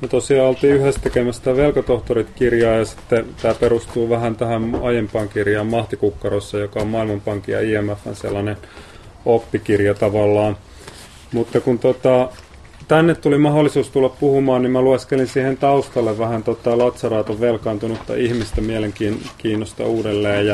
Me tosiaan oltiin yhdessä tekemässä tämä Velkatohtorit-kirjaa, ja sitten tämä perustuu vähän tähän aiempaan kirjaan Mahtikukkarossa, joka on Maailmanpankin ja IMF:n sellainen oppikirja tavallaan. Mutta kun tänne tuli mahdollisuus tulla puhumaan, niin mä lueskelin siihen taustalle vähän Lazzaraton velkaantunutta ihmistä mielenkiinnosta uudelleen,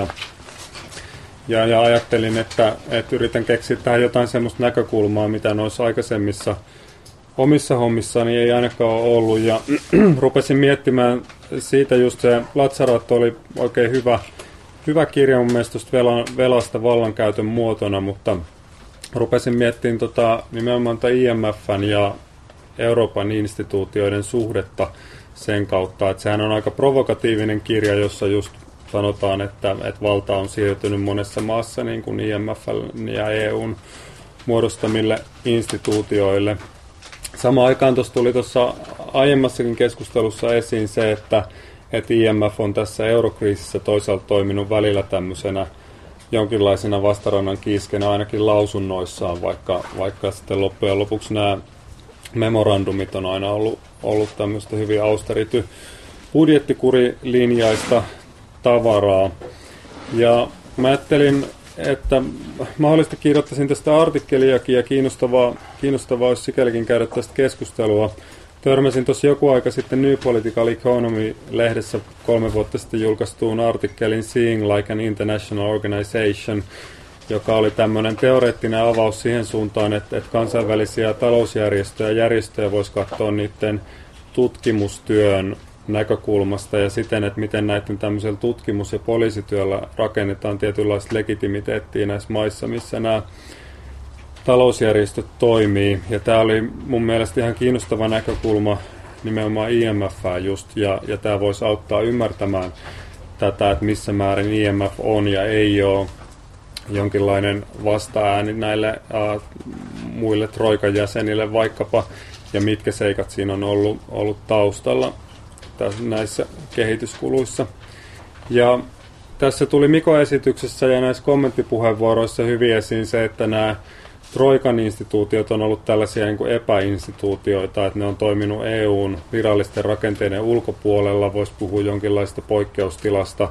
ja ajattelin, että yritän keksiä tähän jotain semmoista näkökulmaa, mitä noissa aikaisemmissa omissa hommissani ei ainakaan ole ollut, ja rupesin miettimään siitä just se Lazzarato oli oikein hyvä kirja mun mielestä velasta vallankäytön muotona, mutta rupesin miettimään nimenomaan IMF:n ja Euroopan instituutioiden suhdetta sen kautta, että sehän on aika provokatiivinen kirja, jossa just sanotaan, että valta on siirtynyt monessa maassa niin kuin IMF:n ja EUn muodostamille instituutioille. Samaan aikaan tuli tuossa aiemmassakin keskustelussa esiin se, että IMF on tässä eurokriisissä toisaalta toiminut välillä tämmöisenä jonkinlaisena vastarannan kiiskenä ainakin lausunnoissaan, vaikka sitten loppujen lopuksi nämä memorandumit on aina ollut tämmöistä hyvin austerity budjettikurilinjaista tavaraa. Ja mä ajattelin, että mahdollisesti kirjoittaisin tästä artikkeliakin, ja kiinnostavaa olisi sikälikin käydä tästä keskustelua. Törmäsin tuossa joku aika sitten New Political Economy-lehdessä 3 vuotta sitten julkaistuun artikkelin Seeing Like an International Organization, joka oli tämmöinen teoreettinen avaus siihen suuntaan, että kansainvälisiä talousjärjestöjä ja järjestöjä voisi katsoa niiden tutkimustyön näkökulmasta ja siten, että miten näiden tämmöisellä tutkimus- ja poliisityöllä rakennetaan tietynlaista legitimiteettiä näissä maissa, missä nämä talousjärjestöt toimii. Ja tämä oli mun mielestä ihan kiinnostava näkökulma nimenomaan IMF:ää just, ja tämä voisi auttaa ymmärtämään tätä, että missä määrin IMF on ja ei ole jonkinlainen vastaääni näille muille Troikan jäsenille vaikkapa, ja mitkä seikat siinä on ollut taustalla näissä kehityskuluissa. Ja tässä tuli Mikko-esityksessä ja näissä kommenttipuheenvuoroissa hyvin esiin se, että nämä Troikan instituutiot on ollut tällaisia niin kuin epäinstituutioita, että ne on toiminut EUn virallisten rakenteiden ulkopuolella, voisi puhua jonkinlaista poikkeustilasta,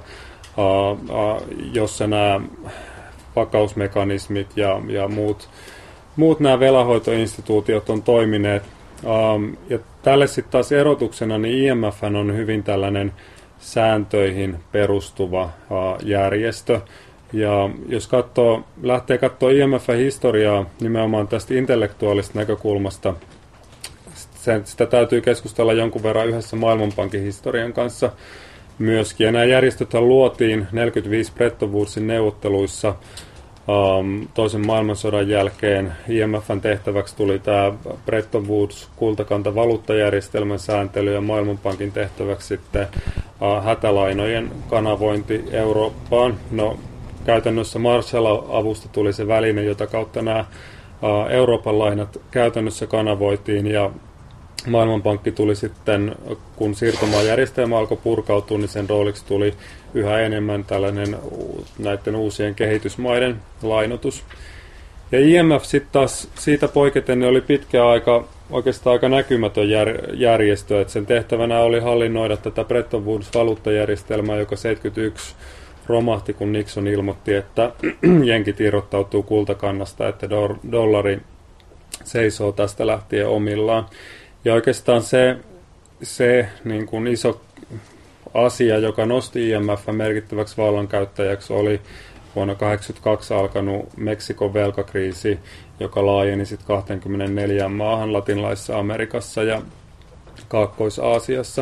jossa nämä vakausmekanismit ja muut nämä velanhoitoinstituutiot on toimineet. Ja tälle sitten taas erotuksena niin IMF on hyvin tällainen sääntöihin perustuva järjestö. Ja jos lähtee katsoa IMF-historiaa nimenomaan tästä intellektuaalista näkökulmasta, sitä täytyy keskustella jonkun verran yhdessä Maailmanpankin historian kanssa myöskin. Ja nämä järjestöthän luotiin 1945 Bretton Woodsin neuvotteluissa toisen maailmansodan jälkeen. IMF:n tehtäväksi tuli tämä Bretton Woods kultakanta-valuuttajärjestelmän sääntely ja Maailmanpankin tehtäväksi sitten hätälainojen kanavointi Eurooppaan. No, käytännössä Marshall-avusta tuli se väline, jota kautta nämä Euroopan lainat käytännössä kanavoitiin, ja Maailmanpankki tuli sitten, kun siirtomaajärjestelmä alkoi purkautua, niin sen rooliksi tuli yhä enemmän tällainen näiden uusien kehitysmaiden lainotus. Ja IMF sitten taas siitä poiketen oli oikeastaan aika näkymätön järjestö, että sen tehtävänä oli hallinnoida tätä Bretton Woods-valuuttajärjestelmää, joka 1971 romahti, kun Nixon ilmoitti, että jenkit irrottautuu kultakannasta, että dollari seisoo tästä lähtien omillaan. Ja oikeastaan se niin kuin iso asia, joka nosti IMF merkittäväksi vallankäyttäjäksi, oli vuonna 1982 alkanut Meksikon velkakriisi, joka laajeni sitten 24 maahan Latinalaisessa Amerikassa ja Kaakkois-Aasiassa.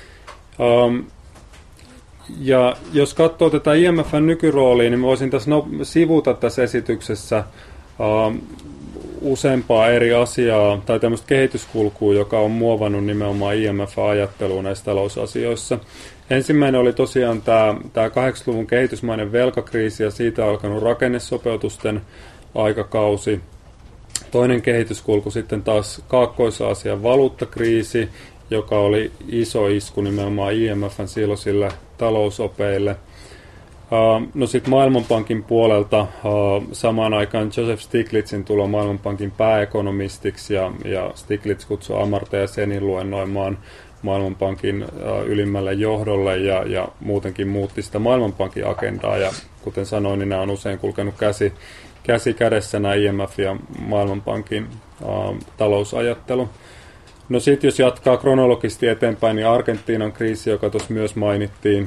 Ja jos katsoo tätä IMF:n nykyroolia, niin voisin tässä sivuta tässä esityksessä useampaa eri asiaa tai tämmöistä kehityskulkua, joka on muovannut nimenomaan IMF-ajattelua näissä talousasioissa. Ensimmäinen oli tosiaan tämä 80-luvun kehitysmainen velkakriisi ja siitä alkanut rakennesopeutusten aikakausi. Toinen kehityskulku sitten taas Kaakkois-Aasian valuuttakriisi, joka oli iso isku nimenomaan IMF:n silloisille talousopeille. No sitten Maailmanpankin puolelta samaan aikaan Joseph Stiglitzin tulo Maailmanpankin pääekonomistiksi ja Stiglitz kutsui Amartya Senin luennoimaan Maailmanpankin ylimmälle johdolle ja muutenkin muutti sitä Maailmanpankin agendaa ja kuten sanoin, niin nämä on usein kulkenut käsi kädessä nämä IMF ja Maailmanpankin talousajattelu. No sitten jos jatkaa kronologisesti eteenpäin, niin Argentiinan kriisi, joka tuossa myös mainittiin,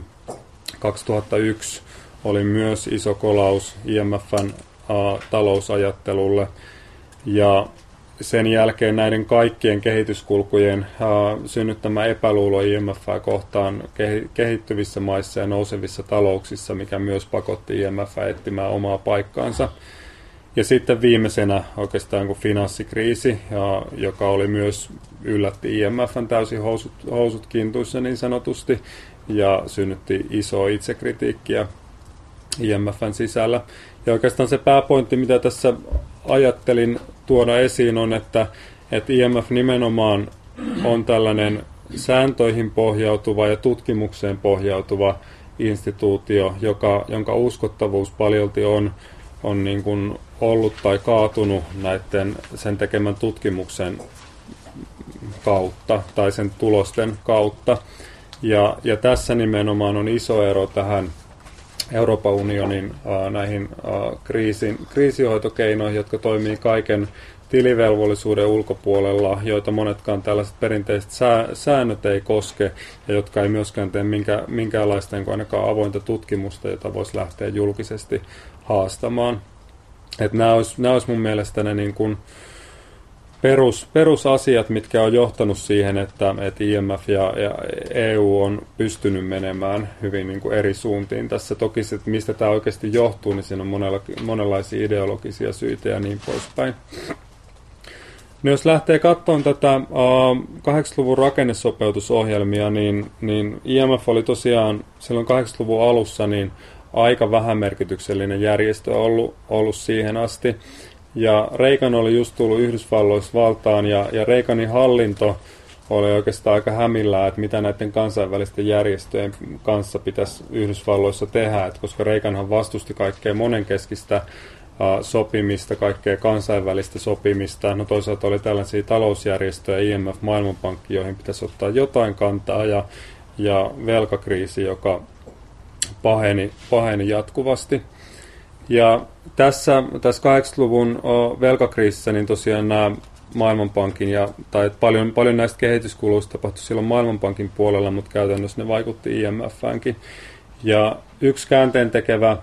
2001 oli myös iso kolaus IMFn talousajattelulle ja sen jälkeen näiden kaikkien kehityskulkujen synnyttämä epäluulo IMF:ää kohtaan kehittyvissä maissa ja nousevissa talouksissa, mikä myös pakotti IMF:ää etsimään omaa paikkaansa. Ja sitten viimeisenä oikeastaan kuin finanssikriisi, joka oli myös yllätti IMF:n täysin housut kintuissa niin sanotusti ja synnytti isoa itsekritiikkiä IMF:n sisällä. Ja oikeastaan se pääpointti, mitä tässä ajattelin tuoda esiin, on, että IMF nimenomaan on tällainen sääntöihin pohjautuva ja tutkimukseen pohjautuva instituutio, jonka uskottavuus paljolti on niin kuin ollut tai kaatunut näiden sen tekemän tutkimuksen kautta tai sen tulosten kautta. Ja tässä nimenomaan on iso ero tähän Euroopan unionin näihin kriisihoitokeinoihin, jotka toimii kaiken tilivelvollisuuden ulkopuolella, joita monetkaan tällaiset perinteiset säännöt ei koske ja jotka ei myöskään tee minkäänlaista ainakaan avointa tutkimusta, jota voisi lähteä julkisesti haastamaan. Että nämä olisi mun mielestä ne niin kuin perusasiat, mitkä on johtanut siihen, että IMF ja EU on pystynyt menemään hyvin niin kuin eri suuntiin. Tässä toki, että mistä tämä oikeasti johtuu, niin siinä on monenlaisia ideologisia syitä ja niin poispäin. No jos lähtee katsomaan tätä 80-luvun rakennesopeutusohjelmia, niin IMF oli tosiaan silloin 80-luvun alussa niin aika vähämerkityksellinen järjestö ollut siihen asti. Ja Reagan oli just tullut Yhdysvalloissa valtaan ja Reaganin hallinto oli oikeastaan aika hämillään, että mitä näiden kansainvälisten järjestöjen kanssa pitäisi Yhdysvalloissa tehdä, että koska Reaganhan vastusti kaikkea monenkeskistä sopimista, kaikkea kansainvälistä sopimista. No toisaalta oli tällaisia talousjärjestöjä, IMF, Maailmanpankki, joihin pitäisi ottaa jotain kantaa ja velkakriisi, joka paheni jatkuvasti. Ja tässä 80-luvun velkakriisissä niin tosiaan nämä Maailmanpankin tai paljon näistä kehityskuluista tapahtui silloin Maailmanpankin puolella, mutta käytännössä ne vaikutti IMF:äänkin. Ja yksi käänteentekevä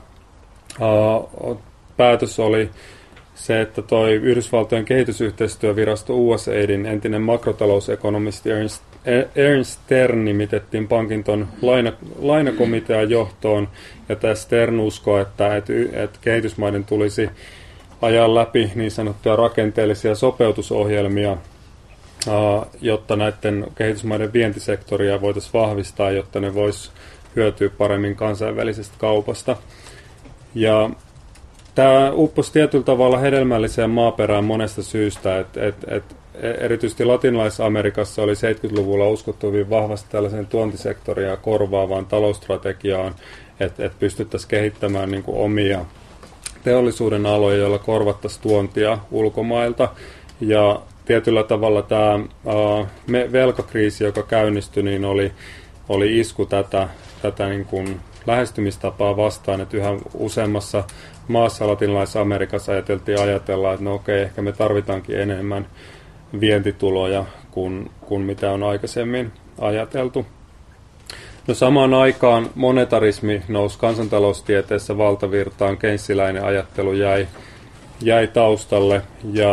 päätös oli se, että toi Yhdysvaltojen kehitysyhteistyövirasto USAIDin entinen makrotalousekonomisti Ernst Stern nimitettiin pankin ton lainakomitean johtoon, ja tämä Stern uskoo, että kehitysmaiden tulisi ajaa läpi niin sanottuja rakenteellisia sopeutusohjelmia, jotta näiden kehitysmaiden vientisektoria voitaisiin vahvistaa, jotta ne vois hyötyä paremmin kansainvälisestä kaupasta. Ja tämä upposi tietyllä tavalla hedelmälliseen maaperään monesta syystä, että erityisesti Latinalaisessa Amerikassa oli 70-luvulla uskottu hyvin vahvasti tällaisen tuontisektoria korvaavaan talousstrategiaan, että pystyttäisiin kehittämään niin kuin omia teollisuuden aloja, joilla korvattaisiin tuontia ulkomailta. Ja tietyllä tavalla tämä velkakriisi, joka käynnistyi, niin oli isku tätä niin kuin lähestymistapaa vastaan, että yhä useammassa maassa Latinalaisessa Amerikassa ajatella, että no okei, ehkä me tarvitaankin enemmän vientituloja kuin mitä on aikaisemmin ajateltu. No samaan aikaan monetarismi nousi kansantaloustieteessä valtavirtaan, keynesiläinen ajattelu jäi taustalle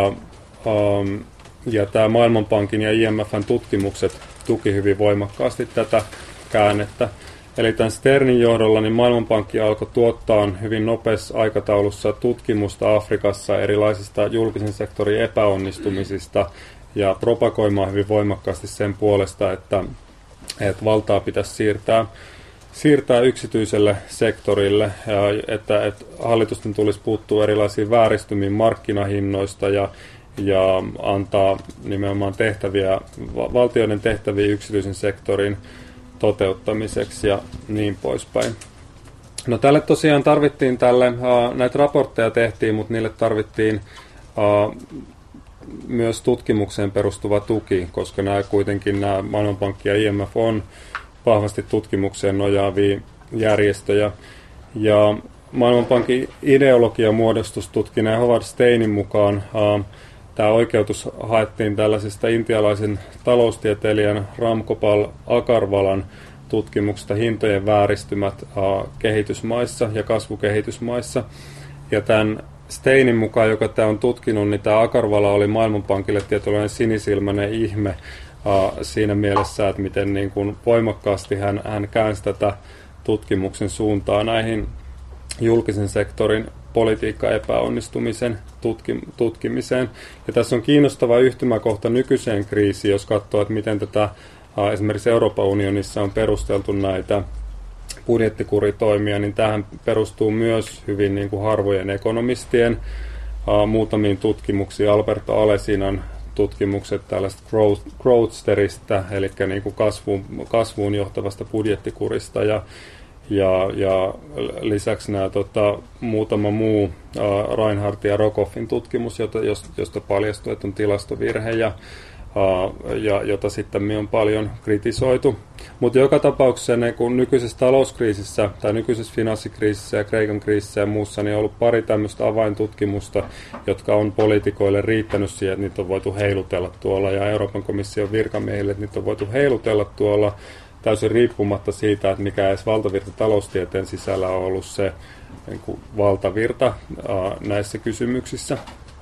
ja tämä Maailmanpankin ja IMF:n tutkimukset tuki hyvin voimakkaasti tätä käännettä. Eli tämän Sternin johdolla niin Maailmanpankki alkoi tuottaa hyvin nopeassa aikataulussa tutkimusta Afrikassa erilaisista julkisen sektorin epäonnistumisista ja propagoimaan hyvin voimakkaasti sen puolesta, että valtaa pitäisi siirtää yksityiselle sektorille, ja että hallitusten tulisi puuttua erilaisiin vääristymiin markkinahinnoista ja antaa nimenomaan valtioiden tehtäviä yksityisen sektorin toteuttamiseksi ja niin poispäin. No tälle tosiaan tarvittiin näitä raportteja tehtiin, mutta niille tarvittiin myös tutkimukseen perustuva tuki, koska nämä Maailmanpankki ja IMF on vahvasti tutkimukseen nojaavia järjestöjä. Ja Maailmanpankin ideologiamuodostustutkineen Howard Steinin mukaan tämä oikeutus haettiin tällaisesta intialaisen taloustieteilijän Ram Gopal Agarwalan tutkimuksesta hintojen vääristymät kehitysmaissa ja kasvukehitysmaissa. Ja tämän Steinin mukaan, joka tämä on tutkinut, niin tämä Agarwala oli Maailmanpankille tietynlainen sinisilmäinen ihme siinä mielessä, että miten niin kuin voimakkaasti hän käänsi tätä tutkimuksen suuntaa näihin julkisen sektorin politiikka-epäonnistumisen tutkimiseen. Ja tässä on kiinnostava yhtymäkohta nykyiseen kriisiin, jos katsoo, että miten tätä esimerkiksi Euroopan unionissa on perusteltu näitä budjettikuritoimia, niin tähän perustuu myös hyvin niin kuin harvojen ekonomistien muutamiin tutkimuksiin. Alberto Alesinan tutkimukset tällaista growthsteristä, eli niin kuin kasvuun johtavasta budjettikurista, ja lisäksi nämä muutama muu Reinhardt ja Rogoffin tutkimus, josta paljastui, että on tilastovirhe ja jota sitten on paljon kritisoitu. Mutta joka tapauksessa kun nykyisessä talouskriisissä tai nykyisessä finanssikriisissä ja Kreikan kriisissä ja muussa, niin on ollut pari tämmöistä avaintutkimusta, jotka on poliitikoille riittänyt siihen, että niitä on voitu heilutella tuolla, ja Euroopan komission virkamiehille, että niitä on voitu heilutella tuolla täysin riippumatta siitä, että mikä edes valtavirta taloustieteen sisällä on ollut se niin kuin valtavirta näissä kysymyksissä.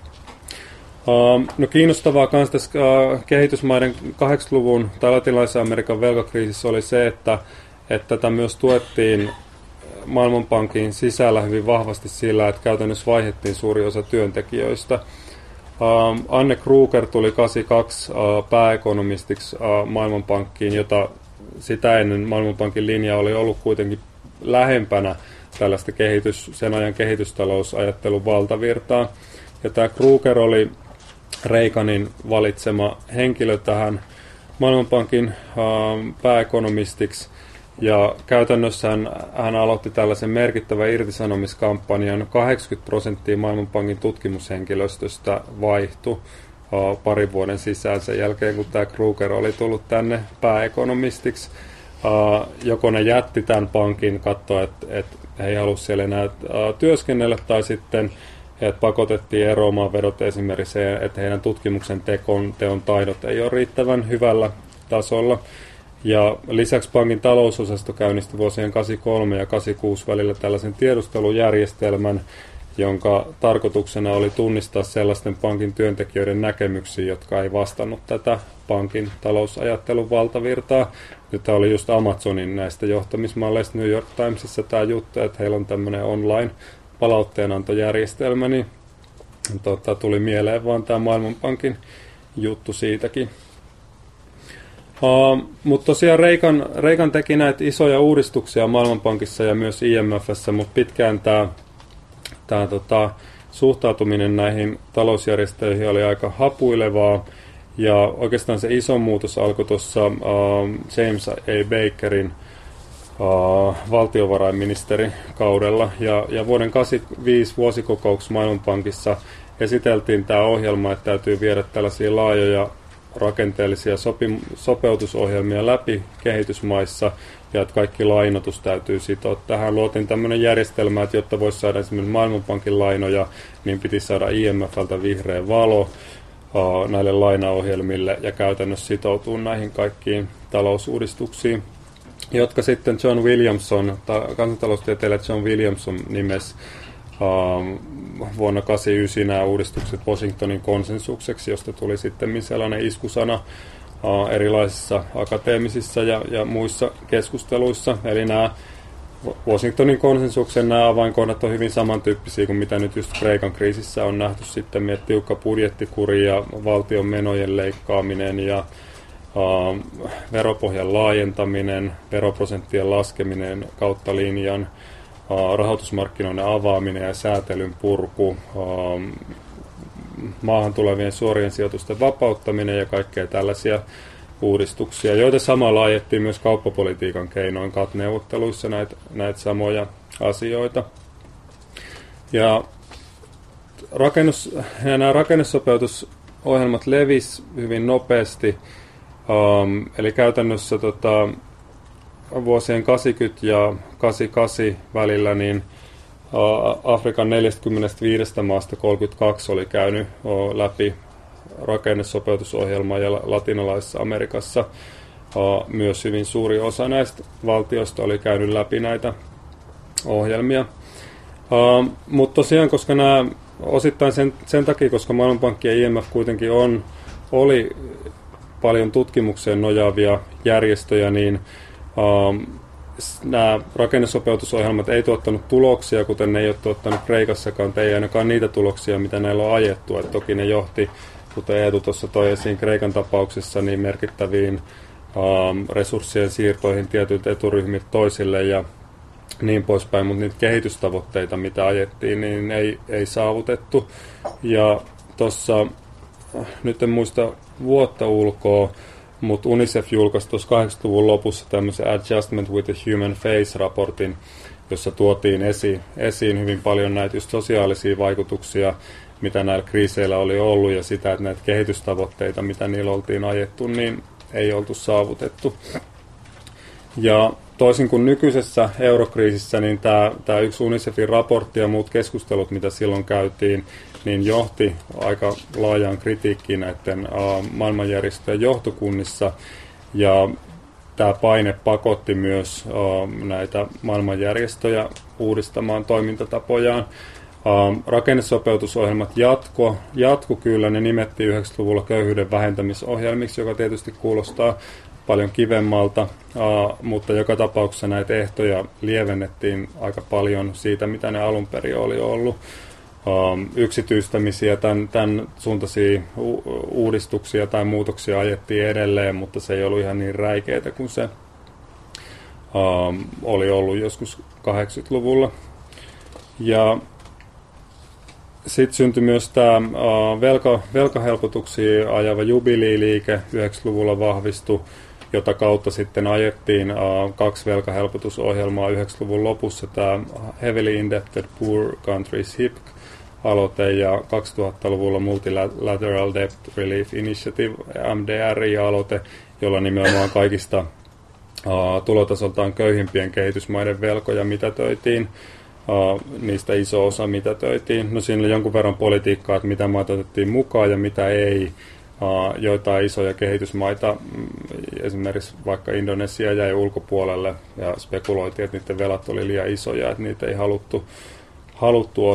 No kiinnostavaa myös tässä kehitysmaiden 80-luvun tai latinalaisen Amerikan velkakriisissä oli se, että tätä myös tuettiin Maailmanpankin sisällä hyvin vahvasti sillä, että käytännössä vaihdettiin suuri osa työntekijöistä. Anne Kruger tuli 82 pääekonomistiksi Maailmanpankkiin, jota sitä ennen Maailmanpankin linja oli ollut kuitenkin lähempänä tällaista sen ajan kehitystalousajattelun valtavirtaa. Ja tämä Kruger oli Reaganin valitsema henkilö tähän Maailmanpankin pääekonomistiksi. Ja käytännössä hän aloitti tällaisen merkittävän irtisanomiskampanjan. 80% Maailmanpankin tutkimushenkilöstöstä vaihtui parin vuoden sisään sen jälkeen, kun tämä Kruger oli tullut tänne pääekonomistiksi. Joko ne jätti tämän pankin, katsoi, että he ei halua siellä enää työskennellä, tai sitten heidät pakotettiin eroamaan vedot esimerkiksi, että heidän tutkimuksen teon taidot ei ole riittävän hyvällä tasolla. Ja lisäksi pankin talousosasto käynnisti vuosien 83 ja 86 välillä tällaisen tiedustelujärjestelmän, jonka tarkoituksena oli tunnistaa sellaisten pankin työntekijöiden näkemyksiä, jotka ei vastannut tätä pankin talousajattelun valtavirtaa. Nyt oli just Amazonin näistä johtamismalleista New York Timesissa tämä juttu, että heillä on tämmöinen online palautteenantojärjestelmä, niin tuli mieleen vaan tämä Maailmanpankin juttu siitäkin. Mutta tosiaan Reagan teki näitä isoja uudistuksia Maailmanpankissa ja myös IMF:ssä, mutta pitkään tämä suhtautuminen näihin talousjärjestöihin oli aika hapuilevaa, ja oikeastaan se iso muutos alkoi tuossa James A. Bakerin valtiovarainministerikaudella, ja vuoden 1985 vuosikokouksessa Maailmanpankissa esiteltiin tämä ohjelma, että täytyy viedä tällaisia laajoja rakenteellisia sopeutusohjelmia läpi kehitysmaissa, ja että kaikki lainotus täytyy sitoa tähän. Luotiin tämmöinen järjestelmä, että jotta voisi saada esimerkiksi Maailmanpankin lainoja, niin piti saada IMF:ltä vihreä valo näille lainaohjelmille ja käytännössä sitoutua näihin kaikkiin talousuudistuksiin, jotka sitten John Williamson, kansantaloustieteilijä John Williamson nimesi vuonna 1989 nämä uudistukset Washingtonin konsensukseksi, josta tuli sitten sellainen iskusana erilaisissa akateemisissa ja muissa keskusteluissa. Eli nämä Washingtonin konsensuksen nämä avainkohdat on hyvin samantyyppisiä kuin mitä nyt just Kreikan kriisissä on nähty sitten, että tiukka budjettikuri ja valtion menojen leikkaaminen ja veropohjan laajentaminen, veroprosenttien laskeminen kautta linjan, rahoitusmarkkinoiden avaaminen ja säätelyn purku, maahan tulevien suorien sijoitusten vapauttaminen ja kaikkea tällaisia uudistuksia, joita samalla ajettiin myös kauppapolitiikan keinoin GATT-neuvotteluissa näitä samoja asioita. Ja nämä rakennusopeutusohjelmat levisi hyvin nopeasti, eli käytännössä vuosien 80 ja 88 välillä niin Afrikan 45 maasta 32 oli käynyt läpi rakennesopeutusohjelmaa ja latinalaisessa Amerikassa myös hyvin suuri osa näistä valtioista oli käynyt läpi näitä ohjelmia. Mutta tosiaan, koska nämä osittain sen takia, koska Maailmanpankki ja IMF kuitenkin oli paljon tutkimukseen nojaavia järjestöjä, niin nämä rakennesopeutusohjelmat ei tuottanut tuloksia, kuten ne ei ole tuottanut Kreikassakaan, ei ainakaan niitä tuloksia, mitä näillä on ajettu. Et toki ne johti, kuten Eetu tuossa toi esiin Kreikan tapauksessa, niin merkittäviin resurssien siirtoihin tietyiltä eturyhmiltä toisille ja niin poispäin, mutta niitä kehitystavoitteita, mitä ajettiin, niin ei saavutettu. Ja tuossa, nyt en muista vuotta ulkoa, mutta UNICEF julkaisi tuossa 80-luvun lopussa tämmöisen Adjustment with the Human Face-raportin, jossa tuotiin esiin hyvin paljon näitä just sosiaalisia vaikutuksia, mitä näillä kriiseillä oli ollut, ja sitä, että näitä kehitystavoitteita, mitä niillä oltiin ajettu, niin ei oltu saavutettu. Ja toisin kuin nykyisessä eurokriisissä, niin tämä yksi UNICEFin raportti ja muut keskustelut, mitä silloin käytiin, niin johti aika laajaan kritiikkiin näiden maailmanjärjestöjen johtokunnissa. Ja tämä paine pakotti myös näitä maailmanjärjestöjä uudistamaan toimintatapojaan. Rakennesopeutusohjelmat jatku kyllä, ne nimettiin 90-luvulla köyhyyden vähentämisohjelmiksi, joka tietysti kuulostaa paljon kivemmalta, mutta joka tapauksessa näitä ehtoja lievennettiin aika paljon siitä, mitä ne alun perin oli ollut. Yksityistämisiä, tämän suuntaisia uudistuksia tai muutoksia ajettiin edelleen, mutta se ei ollut ihan niin räikeitä kuin se oli ollut joskus 80-luvulla. Ja sitten syntyi myös tämä velkahelpotuksia ajava jubiliiliike, 90-luvulla vahvistui, jota kautta sitten ajettiin 2 velkahelpotusohjelmaa 90-luvun lopussa, tämä Heavily Indebted Poor Countries HIPC-aloite ja 2000-luvulla Multilateral Debt Relief Initiative, MDRI-aloite, jolla nimenomaan kaikista tulotasoltaan köyhimpien kehitysmaiden velkoja mitätöitiin. Niistä iso osa mitätöitiin. No siinä oli jonkun verran politiikkaa, että mitä maita otettiin mukaan ja mitä ei. Joitain isoja kehitysmaita, esimerkiksi vaikka Indonesia jäi ulkopuolelle ja spekuloitiin, että niiden velat oli liian isoja, että niitä ei haluttu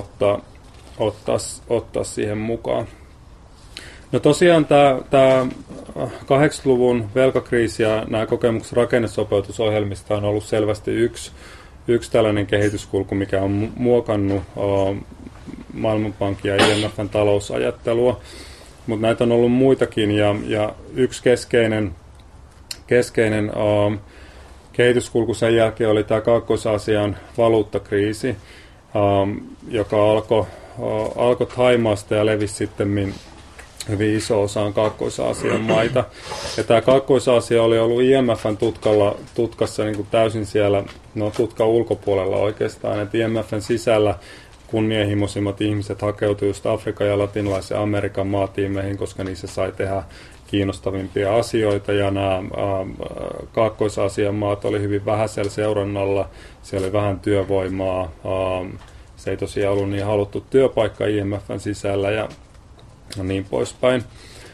ottaa siihen mukaan. No tosiaan tämä 80-luvun velkakriisi ja nämä kokemukset rakennesopeutusohjelmista on ollut selvästi yksi tällainen kehityskulku, mikä on muokannut Maailmanpankin ja IMF:n talousajattelua, mutta näitä on ollut muitakin, ja yksi keskeinen kehityskulku sen jälkeen oli tämä Kaakkois-Aasian valuuttakriisi, joka alkoi Thaimaasta ja levisi sitten hyvin iso osaan Kaakkois-Aasian maita. Ja tämä Kaakkois-Aasia oli ollut IMF:n tutkassa niin kuin täysin siellä, tutkan ulkopuolella oikeastaan, että IMF:n sisällä kunnianhimoisimmat ihmiset hakeutuivat just Afrikan ja latinalaisen Amerikan maatiimeihin, koska niissä sai tehdä kiinnostavimpia asioita, ja nämä Kaakkois-Aasian maat oli hyvin vähäisellä seurannalla, siellä oli vähän työvoimaa, se ei tosiaan ollut niin haluttu työpaikka IMF:n sisällä, ja niin poispäin.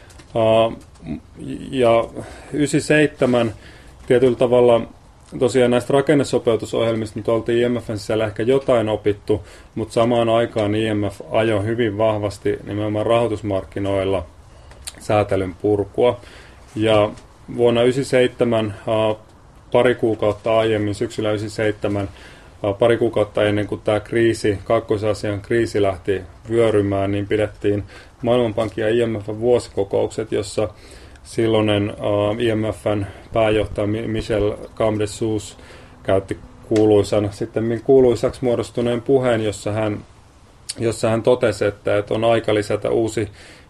Ja 97 tietyllä tavalla tosiaan näistä rakennesopeutusohjelmista nyt oltiin IMF:n sisällä ehkä jotain opittu, mutta samaan aikaan IMF ajoi hyvin vahvasti nimenomaan rahoitusmarkkinoilla säätelyn purkua. Ja vuonna 97, pari kuukautta aiemmin, syksyllä 97, pari kuukautta ennen kuin tämä Kaakkois-Aasian kriisi lähti vyörymään, niin pidettiin Maailmanpankin ja IMF:n vuosikokoukset, jossa silloinen IMF:n pääjohtaja Michel Camdessous käytti kuuluisaksi muodostuneen puheen, jossa hän totesi, että on aika lisätä uusi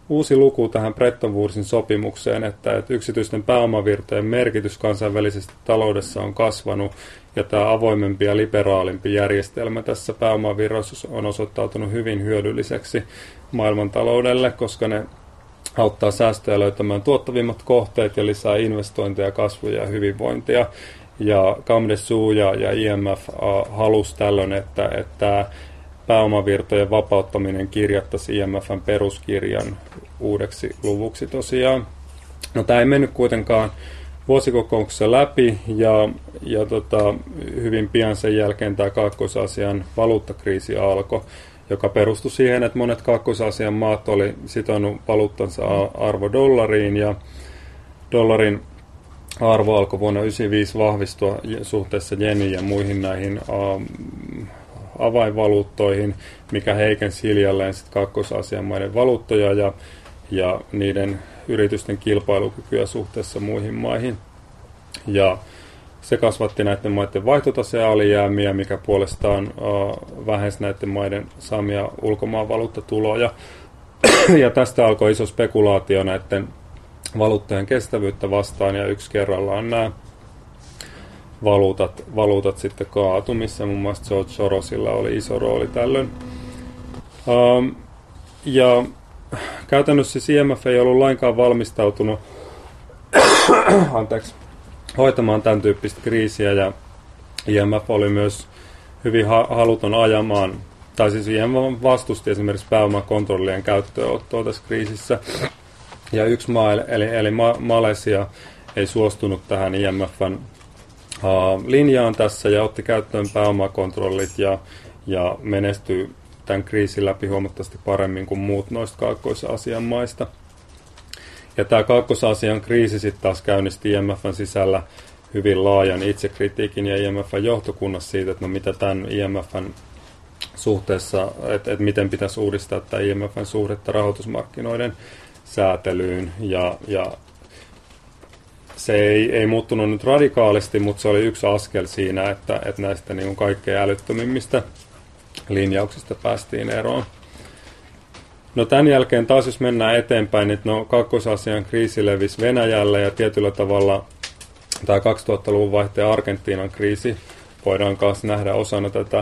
uusi luku tähän Bretton Woodsin sopimukseen, että yksityisten pääomavirtojen merkitys kansainvälisessä taloudessa on kasvanut, ja tämä avoimempi ja liberaalimpi järjestelmä tässä pääomavirroissa on osoittautunut hyvin hyödylliseksi maailmantaloudelle, koska ne auttaa säästöjä löytämään tuottavimmat kohteet ja lisää investointeja, kasvua ja hyvinvointia. Ja Camdessous ja IMF halusi tällöin, että pääomavirtojen vapauttaminen kirjattaisiin IMFn peruskirjan uudeksi luvuksi tosiaan. No, tämä ei mennyt kuitenkaan vuosikokouksessa läpi, ja hyvin pian sen jälkeen tämä Kaakkois-Aasian valuuttakriisi alkoi, joka perustui siihen, että monet Kaakkois-Aasian maat oli sitonut valuuttansa arvo dollariin, ja dollarin arvo alkoi vuonna 1995 vahvistua suhteessa jeniin ja muihin näihin avainvaluuttoihin, mikä heikensi hiljalleen sitten Kaakkois-Aasian maiden valuuttoja ja niiden yritysten kilpailukykyä suhteessa muihin maihin. Ja se kasvatti näiden maiden vaihtotasealijäämiä, mikä puolestaan vähensi näiden maiden saamia ulkomaanvaluuttatuloja. Ja tästä alkoi iso spekulaatio näiden valuuttojen kestävyyttä vastaan, ja yksi kerrallaan nämä valuutat sitten kaatu, missä muun muassa George Sorosilla oli iso rooli tällöin. Ja käytännössä siis IMF ei ollut lainkaan valmistautunut hoitamaan tämän tyyppistä kriisiä, ja IMF oli myös hyvin haluton ajamaan, tai siis IMF vastusti esimerkiksi pääomakontrollien käyttöönottoa tässä kriisissä. Ja yksi maa, eli Malesia, ei suostunut tähän IMFn linjaan tässä ja otti käyttöön pääomakontrollit ja menestyi tämän kriisin läpi huomattavasti paremmin kuin muut noista Kaakkois-Aasian maista. Ja tämä Kaakkois-Aasian kriisi sitten taas käynnisti IMFn sisällä hyvin laajan itsekritiikin ja IMFn johtokunnassa siitä, että no mitä tämän IMFn suhteessa, että miten pitäisi uudistaa tämä IMFn suhdetta rahoitusmarkkinoiden säätelyyn, ja se ei muuttunut nyt radikaalisti, mutta se oli yksi askel siinä, että näistä niin kuin kaikkein älyttömimmistä linjauksista päästiin eroon. No, tämän jälkeen taas jos mennään eteenpäin, niin Kaakkois-Aasian kriisi levisi Venäjälle, ja tietyllä tavalla tämä 2000-luvun vaihteen Argentiinan kriisi voidaan kanssa nähdä osana tätä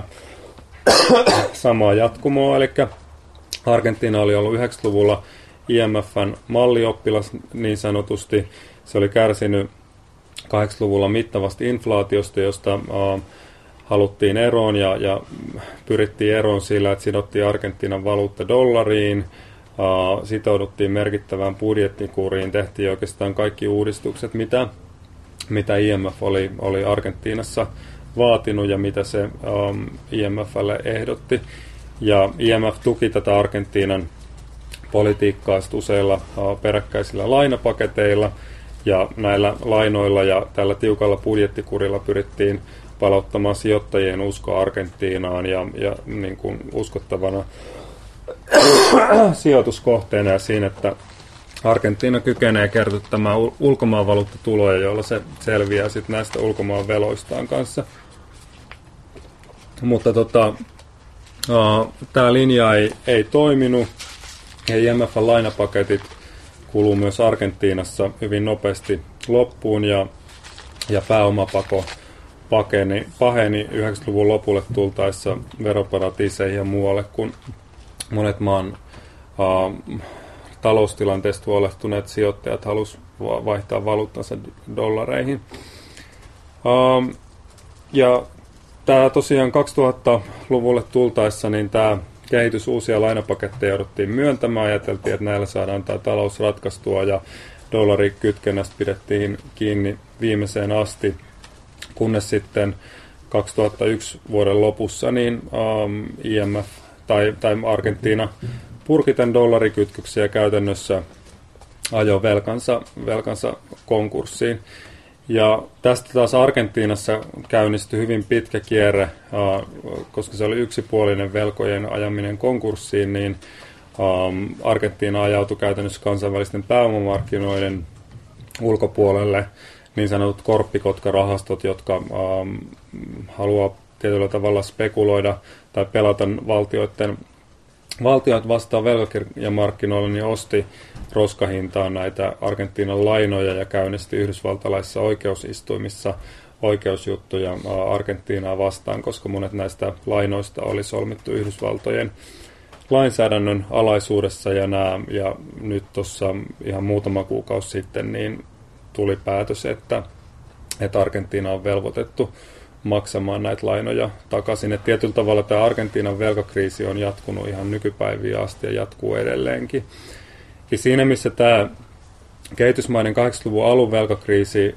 samaa jatkumoa, eli Argentiina oli ollut 90-luvulla IMFn mallioppilas niin sanotusti. Se oli kärsinyt 80-luvulla mittavasti inflaatiosta, josta haluttiin eroon ja pyrittiin eroon sillä, että sidottiin Argentiinan valuutta dollariin, sitouduttiin merkittävään budjettikuriin, tehtiin oikeastaan kaikki uudistukset, mitä IMF oli Argentiinassa vaatinut ja mitä se IMFlle ehdotti. Ja IMF tuki tätä Argentiinan politiikkaa useilla peräkkäisillä lainapaketeilla, ja näillä lainoilla ja tällä tiukalla budjettikurilla pyrittiin palauttamaan sijoittajien usko Argentiinaan ja niin kuin uskottavana sijoituskohteena ja siinä, että Argentiina kykenee kerryttämään ulkomaanvaluuttatuloja, joilla se selviää sitten näistä ulkomaan veloistaan kanssa. Mutta tämä linja ei toiminut, ja IMF:n lainapaketit kuluu myös Argentiinassa hyvin nopeasti loppuun, ja pääomapako paheni 90-luvun lopulle tultaessa veroparatiiseihin ja muualle, kun monet maan taloustilanteesta huolehtuneet sijoittajat halusivat vaihtaa valuuttansa dollareihin. Ja tämä tosiaan 2000-luvulle tultaessa, niin tämä kehitys uusia lainapaketteja jouduttiin myöntämään. Ajateltiin, että näillä saadaan tämä talous ratkaistua, ja dollarikytkennästä pidettiin kiinni viimeiseen asti, kunnes sitten 2001 vuoden lopussa niin IMF tai Argentiina purki tämän dollarikytköksen ja käytännössä ajoi velkansa konkurssiin. Ja tästä taas Argentiinassa käynnistyi hyvin pitkä kierre, koska se oli yksipuolinen velkojen ajaminen konkurssiin, niin Argentiina ajautui käytännössä kansainvälisten pääomamarkkinoiden ulkopuolelle, niin sanotut korppikotkarahastot, jotka haluaa tietyllä tavalla spekuloida tai pelata valtioiden valtiot vastaan velkakirjamarkkinoilla niin osti roskahintaan näitä Argentiinan lainoja ja käynnisti yhdysvaltalaisissa oikeusistuimissa oikeusjuttuja Argentiinaa vastaan, koska monet näistä lainoista oli solmittu Yhdysvaltojen lainsäädännön alaisuudessa ja nyt tuossa ihan muutama kuukausi sitten niin tuli päätös, että Argentiina on velvoitettu maksamaan näitä lainoja takaisin. Et tietyllä tavalla tämä Argentiinan velkakriisi on jatkunut ihan nykypäiviä asti ja jatkuu edelleenkin. Ja siinä missä tämä kehitysmaiden 80-luvun alun velkakriisi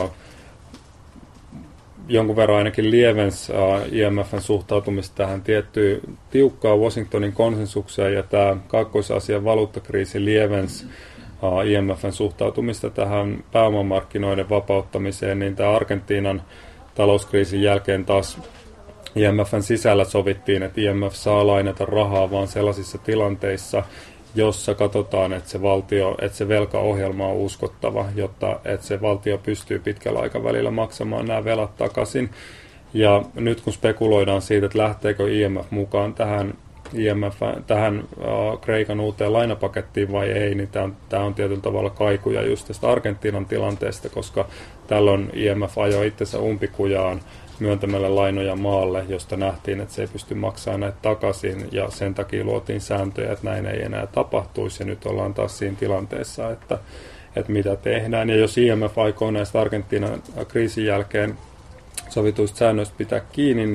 jonkun verran ainakin lievensi IMFn suhtautumista tähän tiettyyn tiukkaan Washingtonin konsensukseen ja tämä Kaakkois-Aasian valuuttakriisi lievensi IMFn suhtautumista tähän pääomamarkkinoiden vapauttamiseen, niin tämä Argentiinan talouskriisin jälkeen taas IMFn sisällä sovittiin, että IMF saa lainata rahaa vain sellaisissa tilanteissa, jossa katsotaan, että se velkaohjelma on uskottava, jotta että se valtio pystyy pitkällä aikavälillä maksamaan nämä velat takaisin. Ja nyt kun spekuloidaan siitä, että lähteekö IMF mukaan tähän Kreikan uuteen lainapakettiin vai ei, niin tämä on tietyllä tavalla kaikuja just tästä Argentiinan tilanteesta, koska tällöin IMF ajoi itsensä umpikujaan myöntämällä lainoja maalle, josta nähtiin, että se ei pysty maksamaan näitä takaisin, ja sen takia luotiin sääntöjä, että näin ei enää tapahtuisi, ja nyt ollaan taas siinä tilanteessa, että mitä tehdään. Ja jos IMF aikoo näistä Argentiinan kriisin jälkeen sovituista säännöistä pitää kiinni,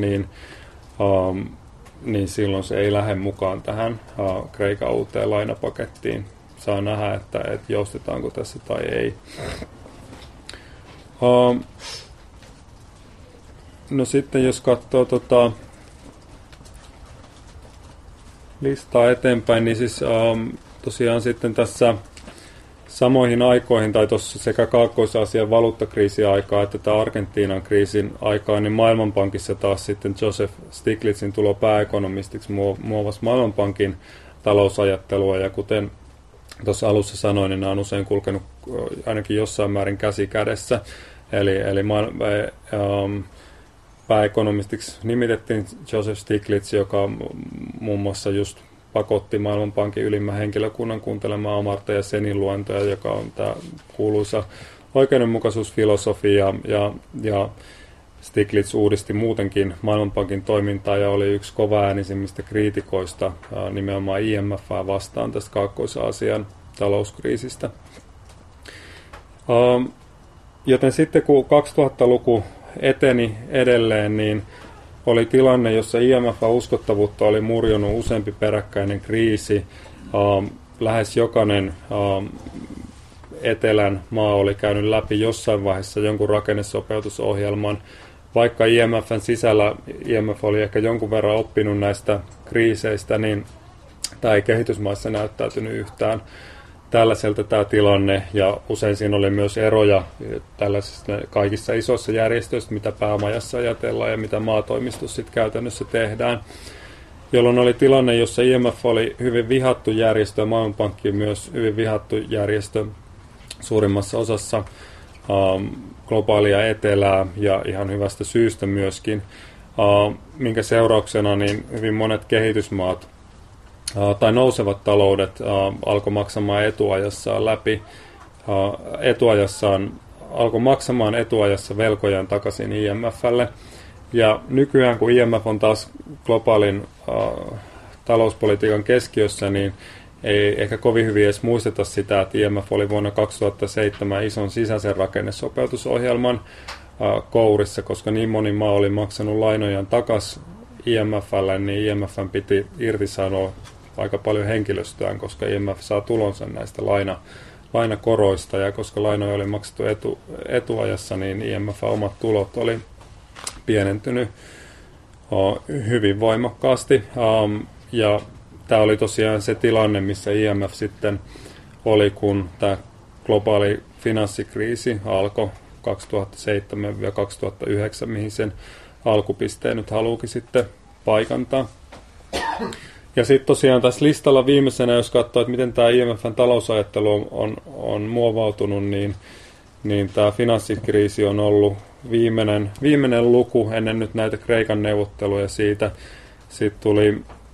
niin silloin se ei lähde mukaan tähän Kreikan uuteen lainapakettiin. Saa nähdä, että joustetaanko tässä tai ei. No sitten jos katsoo listaa eteenpäin, niin siis tosiaan sitten tässä samoihin aikoihin, tai tuossa sekä Kaakkois-Aasian valuuttakriisin aikaa että tämä Argentiinan kriisin aikaa, niin Maailmanpankissa taas sitten Joseph Stiglitzin tulo pääekonomistiksi muovasi Maailmanpankin talousajattelua, ja kuten tuossa alussa sanoin, niin nämä on usein kulkenut ainakin jossain määrin käsi kädessä, eli pääekonomistiksi nimitettiin Joseph Stiglitz, joka muun muassa just pakotti Maailmanpankin ylimmän henkilökunnan kuuntelemaan Amartya ja Senin luentoja, joka on tämä kuuluisa oikeudenmukaisuusfilosofia, ja Stiglitz uudisti muutenkin Maailmanpankin toimintaa ja oli yksi kovaäänisimmistä kriitikoista nimenomaan IMF:ää vastaan tästä Kaakkois-Aasian talouskriisistä. Joten sitten kun 2000-luku eteni edelleen, niin oli tilanne, jossa IMF-uskottavuutta oli murjonut useampi peräkkäinen kriisi. Lähes jokainen etelän maa oli käynyt läpi jossain vaiheessa jonkun rakennesopeutusohjelman. Vaikka IMFn sisällä IMF oli ehkä jonkun verran oppinut näistä kriiseistä, niin tämä ei kehitysmaissa näyttäytynyt yhtään tällaiselta tämä tilanne, ja usein siinä oli myös eroja tällaisissa kaikissa isoissa järjestöissä, mitä päämajassa ajatellaan ja mitä maatoimistossa sitten käytännössä tehdään, jolloin oli tilanne, jossa IMF oli hyvin vihattu järjestö ja Maailmanpankki myös hyvin vihattu järjestö suurimmassa osassa globaalia etelää ja ihan hyvästä syystä myöskin, minkä seurauksena niin hyvin monet kehitysmaat tai nousevat taloudet alkoi maksamaan etuajassa velkojaan takaisin IMF:lle. Ja nykyään, kun IMF on taas globaalin talouspolitiikan keskiössä, niin ei ehkä kovin hyvin edes muisteta sitä, että IMF oli vuonna 2007 ison sisäisen rakennesopeutusohjelman kourissa, koska niin moni maa oli maksanut lainojaan takaisin IMF:lle, niin IMF:n piti irtisanoa aika paljon henkilöstöään, koska IMF saa tulonsa näistä lainakoroista, ja koska lainoja oli maksettu etuajassa, niin IMF:n omat tulot oli pienentynyt hyvin voimakkaasti, ja tämä oli tosiaan se tilanne, missä IMF sitten oli, kun tämä globaali finanssikriisi alkoi 2007-2009, mihin sen alkupisteen nyt haluukin sitten paikantaa. Ja sitten tosiaan tässä listalla viimeisenä, jos katsoo, että miten tämä IMF:n talousajattelu on muovautunut, niin tämä finanssikriisi on ollut viimeinen luku ennen nyt näitä Kreikan neuvotteluja siitä. Sitten tuli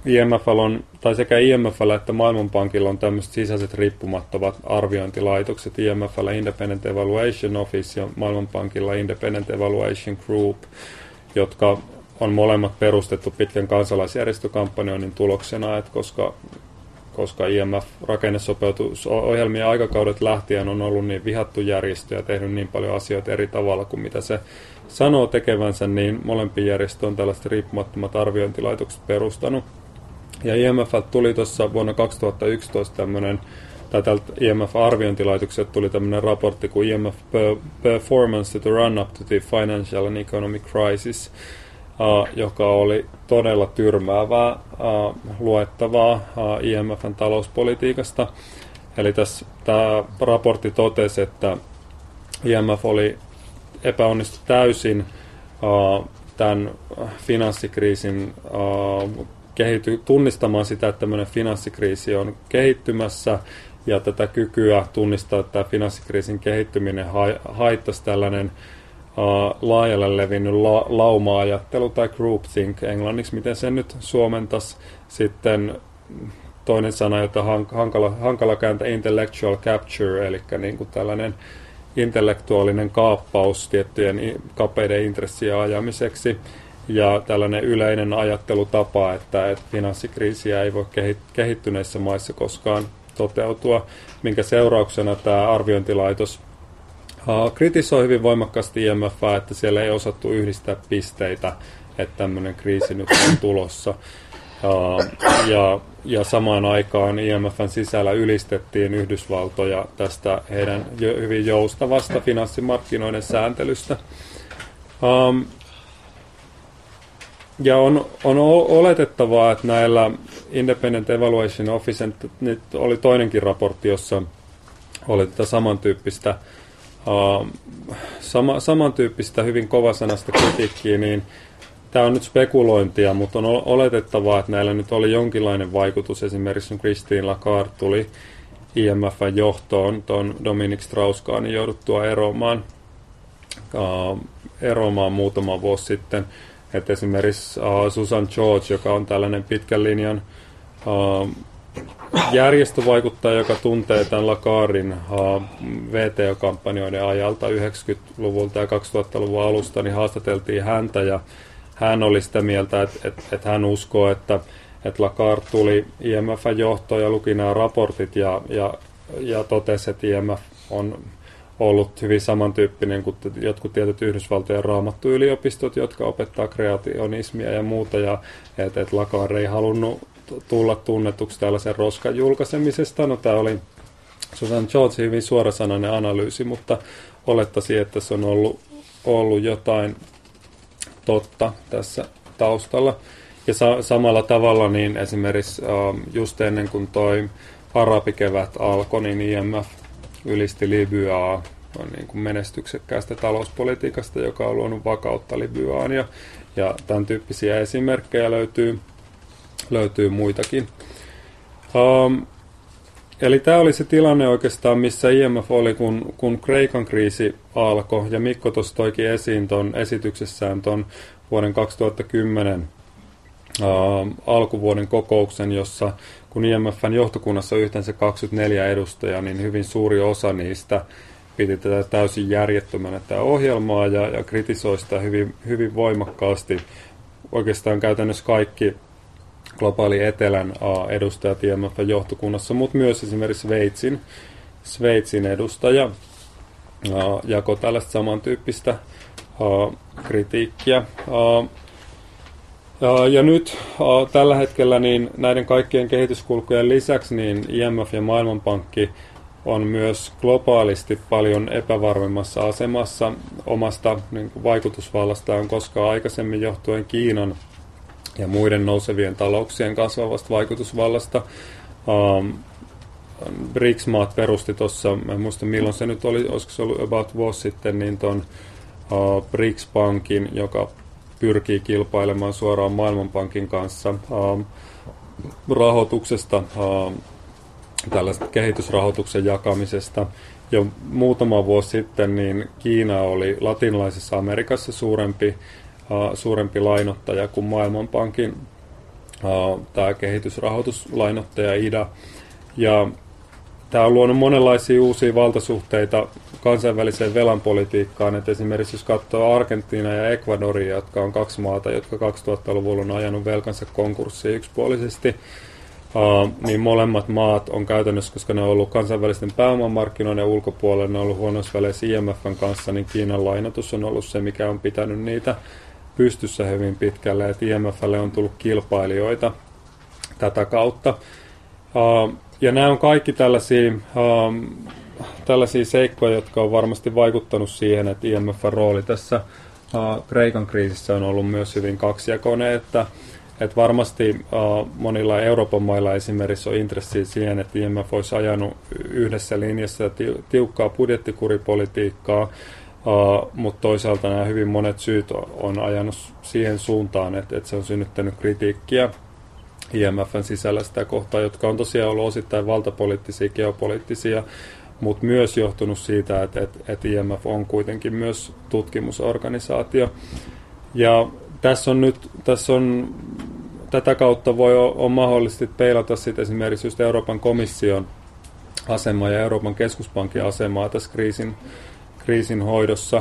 IMF:llä on, tai sekä IMF:llä että Maailmanpankilla on tämmöiset sisäiset riippumattomat arviointilaitokset, IMF:llä Independent Evaluation Office ja Maailmanpankilla Independent Evaluation Group, jotka on molemmat perustettu pitkän kansalaisjärjestökampanjoinnin tuloksena, että koska IMF-rakennesopeutusohjelmien aikakaudet lähtien on ollut niin vihattu järjestö ja tehnyt niin paljon asioita eri tavalla kuin mitä se sanoo tekevänsä, niin molempiin järjestö on tällaiset riippumattomat arviointilaitokset perustanut. Ja IMF:ltä tuli tuossa vuonna 2011 tämmöinen, tai tältä IMF-arviointilaitokselta tuli tämmöinen raportti kuin IMF Performance to the Run-up to the Financial and Economic Crisis, joka oli todella tyrmäävää luettavaa IMF:n talouspolitiikasta. Eli tämä raportti totesi, että IMF oli epäonnistu täysin tämän finanssikriisin tunnistamaan sitä, että tämmöinen finanssikriisi on kehittymässä, ja tätä kykyä tunnistaa, että tämä finanssikriisin kehittyminen haittaisi tällainen laajalle levinnyt lauma-ajattelu tai groupthink englanniksi, miten sen nyt suomentaisi. Sitten toinen sana, jota hankala kääntää, intellectual capture, eli niin kuin tällainen intellektuaalinen kaappaus tiettyjen kapeiden intressien ajamiseksi, ja tällainen yleinen ajattelutapa, että finanssikriisiä ei voi kehittyneissä maissa koskaan toteutua, minkä seurauksena tämä arviointilaitos kritisoi hyvin voimakkaasti IMF:ää, että siellä ei osattu yhdistää pisteitä, että tämmöinen kriisi nyt on tulossa. Ja samaan aikaan IMF:n sisällä ylistettiin Yhdysvaltoja tästä heidän hyvin joustavasta finanssimarkkinoiden sääntelystä. Ja on oletettavaa, että näillä Independent Evaluation Office, nyt oli toinenkin raportti, jossa oli tätä samantyyppistä hyvin kovasanasta kritiikkiä, niin tämä on nyt spekulointia, mutta on oletettavaa, että näillä nyt oli jonkinlainen vaikutus. Esimerkiksi kun Christine Lagarde tuli IMF:n johtoon tuon Dominic Strauss-Kahnin jouduttua eroamaan muutama vuosi sitten. Että esimerkiksi Susan George, joka on tällainen pitkän linjan järjestövaikuttaja, joka tuntee tämän Lagarden VTO-kampanjoiden ajalta 90-luvulta ja 2000-luvun alusta, niin haastateltiin häntä, ja hän oli sitä mieltä, että hän uskoo, että Lagarde tuli IMF:n johtoon ja luki nämä raportit ja totesi, että IMF on ollut hyvin samantyyppinen kuin jotkut tietyt Yhdysvaltojen raamattuyliopistot, jotka opettaa kreationismia ja muuta, ja että Lagarde ei halunnut tulla tunnetuksi tällaisen roskan julkaisemisesta. No, tämä oli Susan George hyvin suorasanainen analyysi, mutta olettaisin, että se on ollut jotain totta tässä taustalla. Ja samalla tavalla niin esimerkiksi just ennen kuin toi arabikevät alkoi, niin IMF ylisti Libyaa niin kuin menestyksekkäästä talouspolitiikasta, joka on luonut vakautta Libyaan, ja tämän tyyppisiä esimerkkejä löytyy muitakin. Eli tämä oli se tilanne oikeastaan, missä IMF oli, kun Kreikan kriisi alkoi, ja Mikko tuossa toikin esiin tuon esityksessään tuon vuoden 2010 alkuvuoden kokouksen, jossa kun IMF:n johtokunnassa on yhteensä 24 edustajaa, niin hyvin suuri osa niistä piti tätä täysin järjettömänä tämä ohjelmaa ja kritisoi sitä hyvin, hyvin voimakkaasti. Oikeastaan käytännössä kaikki globaali etelän edustajat IMF:n johtokunnassa, mutta myös esimerkiksi Sveitsin edustaja jakoi tällaista samantyyppistä kritiikkiä. Ja nyt tällä hetkellä niin näiden kaikkien kehityskulkujen lisäksi niin IMF ja Maailmanpankki on myös globaalisti paljon epävarmemmassa asemassa omasta niin kuin vaikutusvallastaan koskaan aikaisemmin johtuen Kiinan ja muiden nousevien talouksien kasvavasta vaikutusvallasta. BRICS-maat perusti tuossa, en muista milloin se nyt oli, olisiko se ollut about vuosi sitten, niin tuon BRICS-pankin, joka pyrkii kilpailemaan suoraan Maailmanpankin kanssa rahoituksesta, tällaista kehitysrahoituksen jakamisesta. Jo muutama vuosi sitten niin Kiina oli latinalaisessa Amerikassa suurempi lainottaja kuin Maailmanpankin tämä kehitysrahoituslainoittaja IDA. Ja tämä on luonut monenlaisia uusia valtasuhteita kansainväliseen velanpolitiikkaan. Et esimerkiksi jos katsoo Argentiina ja Ecuadoria, jotka on kaksi maata, jotka 2000-luvulla on ajanut velkansa konkurssiin yksipuolisesti, niin molemmat maat on käytännössä, koska ne on ollut kansainvälisten pääomamarkkinoiden ulkopuolella, ne on ollut huonoissa väleissä IMFn kanssa, niin Kiinan lainoitus on ollut se, mikä on pitänyt niitä pystyssä hyvin pitkälle, että IMFlle on tullut kilpailijoita tätä kautta. Ja nämä on kaikki tällaisia seikkoja, jotka on varmasti vaikuttanut siihen, että IMFn rooli tässä Kreikan kriisissä on ollut myös hyvin kaksijakoinen, että varmasti monilla Euroopan mailla esimerkiksi on intressiä siihen, että IMF olisi ajanut yhdessä linjassa tiukkaa budjettikuripolitiikkaa, mutta toisaalta nämä hyvin monet syyt on ajanut siihen suuntaan, että se on synnyttänyt kritiikkiä IMFn sisällä sitä kohtaa, jotka on tosiaan ollut osittain valtapoliittisia, geopoliittisia, mutta myös johtunut siitä, että IMF on kuitenkin myös tutkimusorganisaatio. Ja tätä kautta on mahdollisesti peilata sitten esimerkiksi just Euroopan komission asemaa ja Euroopan keskuspankin asemaa tässä kriisin hoidossa.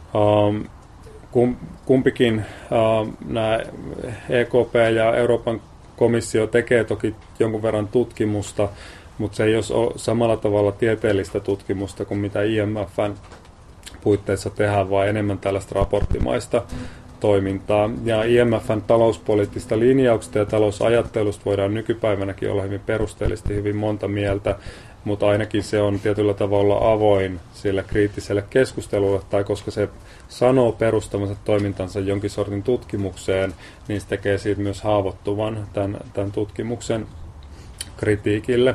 Kumpikin nämä EKP ja Euroopan komissio tekee toki jonkun verran tutkimusta, mutta se ei ole samalla tavalla tieteellistä tutkimusta kuin mitä IMFn puitteissa tehdään, vaan enemmän tällaista raporttimaista toimintaa. Ja IMFn talouspoliittista linjauksista ja talousajattelusta voidaan nykypäivänäkin olla hyvin perusteellisesti hyvin monta mieltä, mutta ainakin se on tietyllä tavalla avoin sille kriittiselle keskustelulle, tai koska se sanoo perustamansa toimintansa jonkin sortin tutkimukseen, niin se tekee siitä myös haavoittuvan tämän tutkimuksen kritiikille.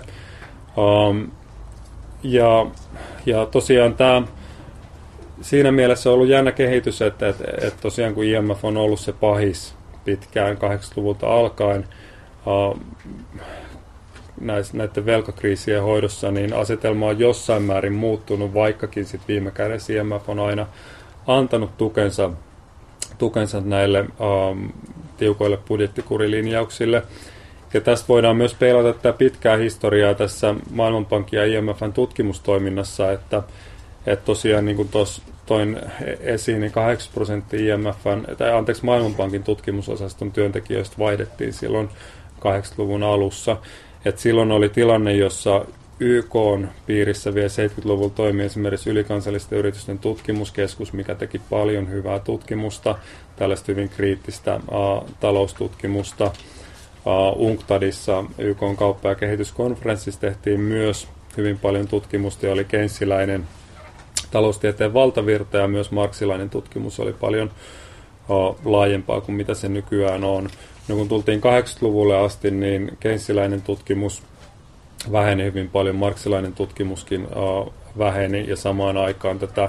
Ja tosiaan tämä siinä mielessä on ollut jännä kehitys, että tosiaan kun IMF on ollut se pahis pitkään 80-luvulta alkaen näiden velkakriisien hoidossa, niin asetelma on jossain määrin muuttunut, vaikkakin sitten viime kädessä IMF on aina antanut tukensa näille tiukoille budjettikurilinjauksille. Ja tästä voidaan myös peilata tätä pitkää historiaa tässä Maailmanpankin ja IMFn tutkimustoiminnassa, että tosiaan niin kuin tuossa toin esiin, niin 8% Maailmanpankin tutkimusosaston työntekijöistä vaihdettiin silloin 80-luvun alussa. Et silloin oli tilanne, jossa YK:n piirissä vielä 70-luvulla toimi esimerkiksi ylikansallisten yritysten tutkimuskeskus, mikä teki paljon hyvää tutkimusta, tällaista hyvin kriittistä taloustutkimusta. UNCTADissa, YK:n kauppa- ja kehityskonferenssissa, tehtiin myös hyvin paljon tutkimusta ja oli keynesiläinen taloustieteen valtavirta ja myös marxilainen tutkimus oli paljon laajempaa kuin mitä se nykyään on. No, kun tultiin 80-luvulle asti, niin keynesiläinen tutkimus väheni hyvin paljon, marxilainen tutkimuskin väheni ja samaan aikaan tätä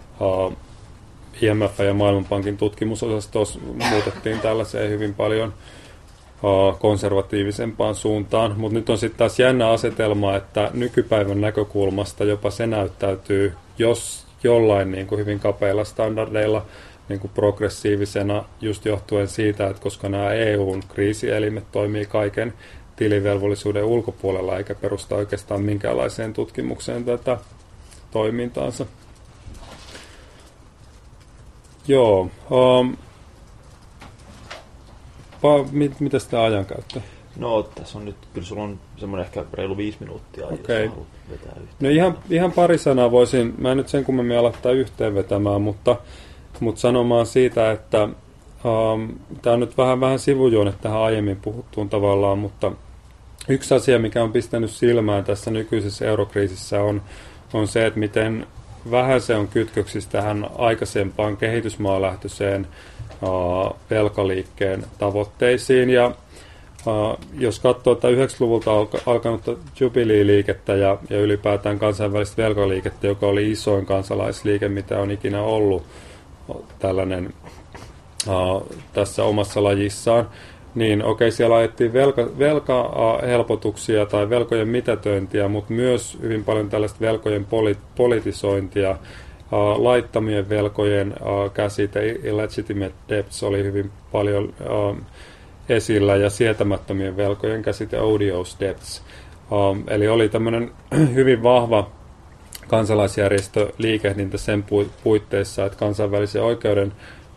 IMF ja Maailmanpankin tutkimusosastoa muutettiin tällaiseen hyvin paljon konservatiivisempaan suuntaan, mutta nyt on sitten taas jännä asetelma, että nykypäivän näkökulmasta jopa se näyttäytyy, jos jollain niin kuin hyvin kapeilla standardeilla niin kuin progressiivisena, just johtuen siitä, että koska nämä EUn kriisielimet toimii kaiken tilivelvollisuuden ulkopuolella eikä perusta oikeastaan minkäänlaiseen tutkimukseen tätä toimintaansa. Joo. Mitä sitä ajankäyttö? No, tässä on nyt, kyllä sulla on semmoinen ehkä reilu 5 minuuttia, okay. Jos haluat vetää yhteen. No ihan pari sanaa voisin, mä en nyt sen kummemmin aloittaa yhteen vetämään, mutta sanomaan siitä, että tämä on nyt vähän sivujuone tähän aiemmin puhuttuun tavallaan, mutta yksi asia, mikä on pistänyt silmään tässä nykyisessä eurokriisissä on se, että miten vähän se on kytköksissä tähän aikaisempaan kehitysmaalähtöiseen velkaliikkeen tavoitteisiin. Ja jos katsoo 90-luvulta alkanutta Jubilee-liikettä ja ylipäätään kansainvälistä velkaliikettä, joka oli isoin kansalaisliike, mitä on ikinä ollut tällainen tässä omassa lajissaan, niin okei, siellä ajettiin velkahelpotuksia tai velkojen mitätöintiä, mutta myös hyvin paljon tällaista velkojen politisointia. Laittamien velkojen käsite, illegitimate debts, oli hyvin paljon esillä, ja sietämättömien velkojen käsite odious debts. Eli oli tämmöinen hyvin vahva kansalaisjärjestö liikehdintä sen puitteissa, että kansainvälisen oikeuden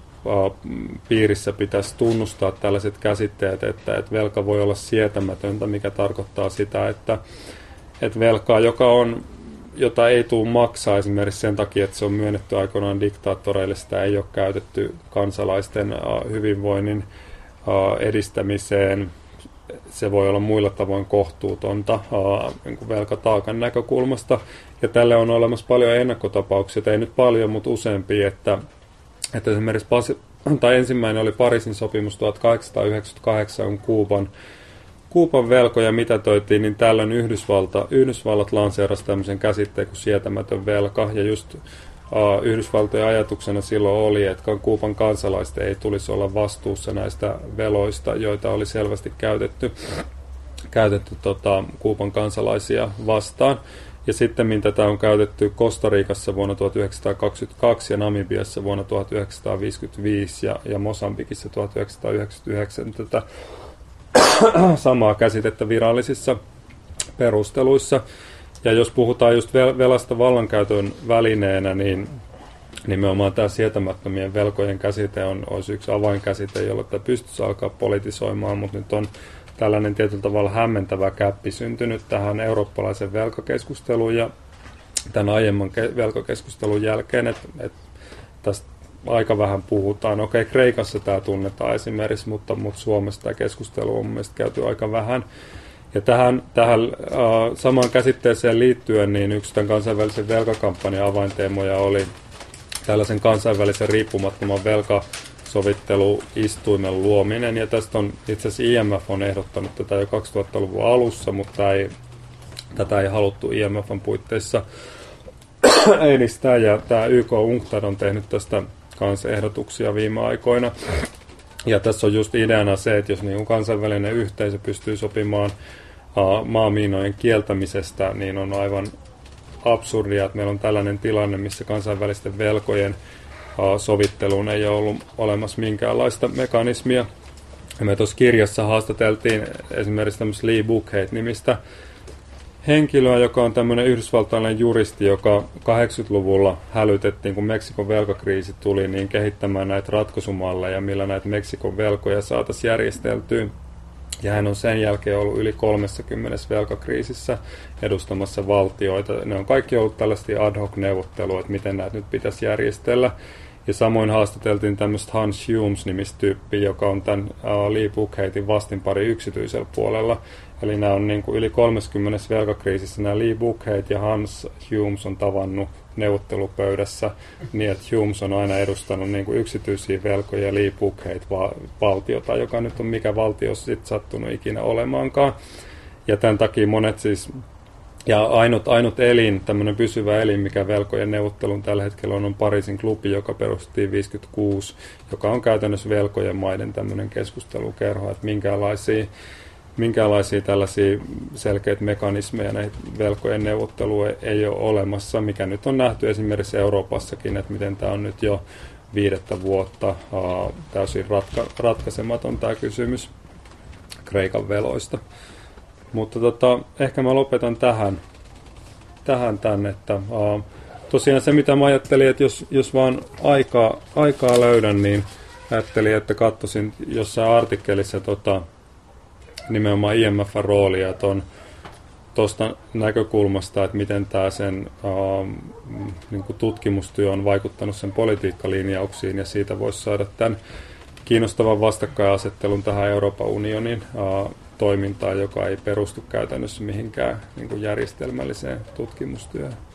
piirissä pitäisi tunnustaa tällaiset käsitteet, että velka voi olla sietämätöntä, mikä tarkoittaa sitä, että velkaa, jota ei tule maksaa esimerkiksi sen takia, että se on myönnetty aikoinaan diktaattoreille, sitä ei ole käytetty kansalaisten hyvinvoinnin edistämiseen. Se voi olla muilla tavoin kohtuutonta velkataakan näkökulmasta. Ja tälle on olemassa paljon ennakkotapauksia, ei nyt paljon, mutta useampia, että esimerkiksi ensimmäinen oli Pariisin sopimus 1898 Kuuban velkoja mitätöitiin, niin tällöin Yhdysvallat lanseerasi tämmöisen käsitteen kuin sietämätön velka, ja just Yhdysvaltojen ajatuksena silloin oli, että Kuuban kansalaisten ei tulisi olla vastuussa näistä veloista, joita oli selvästi käytetty Kuuban kansalaisia vastaan. Ja sitten tätä on käytetty Kostarikassa vuonna 1922 ja Namibiassa vuonna 1955 ja Mosambikissa 1999 tätä samaa käsitettä virallisissa perusteluissa. Ja jos puhutaan just velasta vallankäytön välineenä, niin nimenomaan tämä sietämättömien velkojen käsite olisi yksi avainkäsite, jolla tämä pystyisi alkaa politisoimaan, mutta nyt on tällainen tietyllä tavalla hämmentävä käppi syntynyt tähän eurooppalaisen velkakeskusteluun ja tämän aiemman velkakeskustelun jälkeen, että tästä aika vähän puhutaan. Okei, Kreikassa tämä tunnetaan esimerkiksi, mutta Suomessa tämä keskustelu on mielestäni käyty aika vähän. Ja tähän samaan käsitteeseen liittyen, niin yksi tämän kansainvälisen velkakampanjan avainteemoja oli tällaisen kansainvälisen riippumattoman velkasovitteluistuimen luominen. Ja tästä on itse asiassa IMF on ehdottanut tätä jo 2000-luvun alussa, mutta tätä ei haluttu IMFn puitteissa edistää. Ja tämä YK-UNCTAD on tehnyt tästä kanssa ehdotuksia viime aikoina. Ja tässä on just ideana se, että jos niin kansainvälinen yhteisö pystyy sopimaan maamiinojen kieltämisestä, niin on aivan absurdia, että meillä on tällainen tilanne, missä kansainvälisten velkojen sovitteluun ei ole ollut olemassa minkäänlaista mekanismia. Ja me tuossa kirjassa haastateltiin esimerkiksi tämmöistä Lee Buchheit-nimistä henkilöä, joka on tämmöinen yhdysvaltalainen juristi, joka 80-luvulla hälytettiin, kun Meksikon velkakriisi tuli, niin kehittämään näitä ratkaisumalleja, millä näitä Meksikon velkoja saataisiin järjesteltyä. Ja hän on sen jälkeen ollut yli 30 velkakriisissä edustamassa valtioita. Ne on kaikki ollut tällaisia ad hoc neuvotteluja, että miten näitä nyt pitäisi järjestellä. Ja samoin haastateltiin tämmöistä Hans Humes-nimistä tyyppiä, joka on tämän Lee Buchheitin vastinpari yksityisellä puolella. Eli nämä on niin kuin yli 30 velkakriisissä. Nämä Lee Buchheit ja Hans Humes on tavannut neuvottelupöydässä niin, että Humes on aina edustanut niin kuin yksityisiä velkoja ja Lee Buchheit valtiota, joka nyt on mikä valtio sitten sattunut ikinä olemaankaan. Ja tämän takia monet siis, ja ainut elin, tämmöinen pysyvä elin, mikä velkojen neuvottelun tällä hetkellä on Pariisin klubi, joka perustettiin 1956, joka on käytännössä velkojen maiden tämmöinen keskustelukerho, että minkälaisia tällaisia selkeitä mekanismeja näitä velkojen neuvotteluja ei ole olemassa, mikä nyt on nähty esimerkiksi Euroopassakin, että miten tämä on nyt jo 5 vuotta täysin ratkaisematon tämä kysymys Kreikan veloista. Mutta ehkä mä lopetan tähän että tosiaan se mitä mä ajattelin, että jos vaan aikaa löydän, niin ajattelin, että katsoisin jossain artikkelissa nimenomaan IMF:n roolia tuosta näkökulmasta, että miten tämä sen niin kuin tutkimustyö on vaikuttanut sen politiikkalinjauksiin, ja siitä voisi saada tämän kiinnostavan vastakkainasettelun tähän Euroopan unionin toimintaan, joka ei perustu käytännössä mihinkään niin kuin järjestelmälliseen tutkimustyöhön.